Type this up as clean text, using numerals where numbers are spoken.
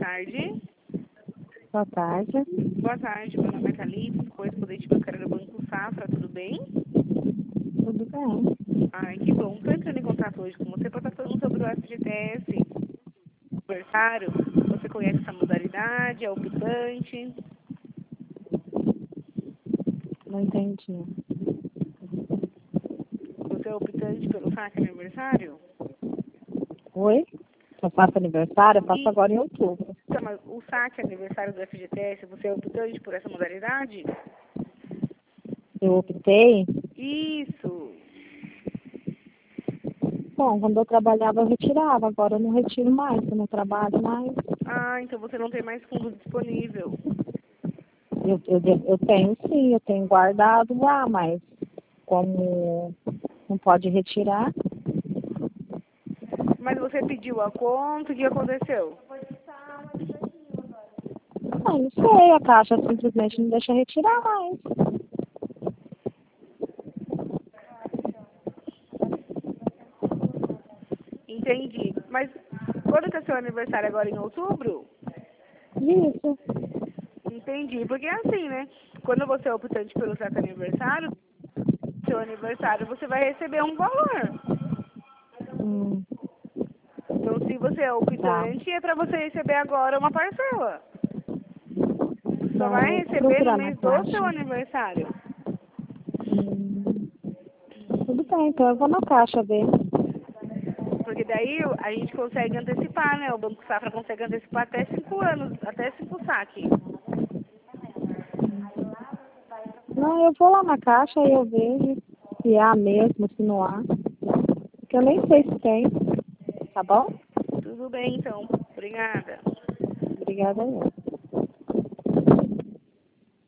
tarde. Boa tarde. Boa tarde, meu nome é Thalita, correspondente bancária do Banco Safra, tudo bem? Tudo bem? Ai, que bom. Estou entrando em contato hoje com você para estar falando sobre o FGTS. Aniversário, você conhece essa modalidade, é optante? Não entendi. Você é optante pelo saque aniversário? Oi? Eu faço aniversário? Eu faço E, agora em outubro. então, mas o saque aniversário do FGTS, você é optante por essa modalidade? Eu optei. Isso. Bom, quando eu trabalhava eu retirava, agora eu não retiro mais, eu não trabalho mais. Ah, então você não tem mais fundo disponível. Eu tenho sim, eu tenho guardado lá, mas como não pode retirar, Mas você pediu a conta, o que aconteceu? não sei, a Caixa simplesmente não deixa retirar mais. Entendi. Mas quando que é seu aniversário? Agora em outubro? Isso. Entendi. Porque é assim, né? Quando você é optante pelo certo aniversário, seu aniversário você vai receber um valor. Hum, Então, se você é tá. optante, é para você receber agora uma parcela. Só Tá, vai eu vou receber no procurar na mês do seu Caixa. aniversário. Hum, tudo bem, então eu vou na Caixa ver. Porque daí a gente consegue antecipar, né? O Banco Safra consegue antecipar até 5 anos, até 5 saques. Não, eu vou lá na Caixa e eu vejo se há mesmo, se não há. Porque eu nem sei se tem. Tá bom? Tudo bem, então. Obrigada. Obrigada, eu.